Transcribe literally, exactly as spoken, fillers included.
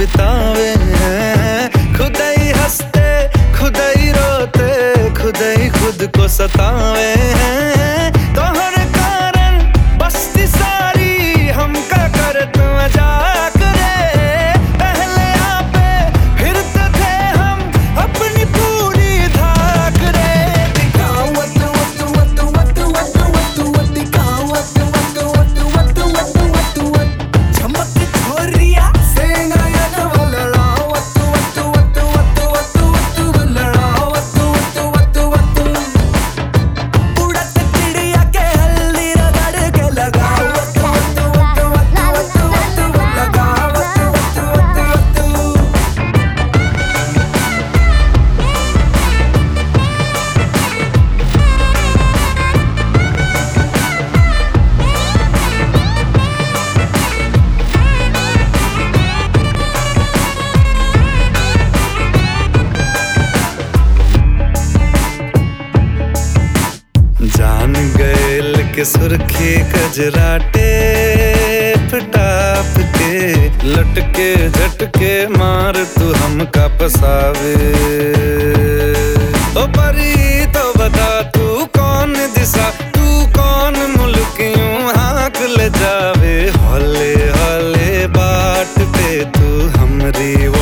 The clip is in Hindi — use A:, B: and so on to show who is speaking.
A: बितावे हैं। खुद ही हंसते खुद ही रोते खुद ही खुद को सतावे हैं। तोहर कारण बस्ती सारी हमका करत मजाक रे। पहले आपे फिर तो थे हम अपनी पूरी धाक रे। दिखाओ वत वत वत वत वत वत वत दिखाओ वत वत वत वत वत वत वत चमक छोरिया से नयन वलड़ाओ वत वत वत वत वत वत वलड़ाओ वत वत वत वत उड़त चिड़िया के हल्दी रगड़ के लगाओ वत वत वत वत वत वत लगाओ वत वत वत वत। जान गए के सुर्खी कजरा टेप टाप के लटके झटके मार तू हमका पसावे। ओ परी तो बता तू कौन दिशा तू कौन मुल्क यूं हाँक ले जावे। हौले हौले बाट पे तू हमरी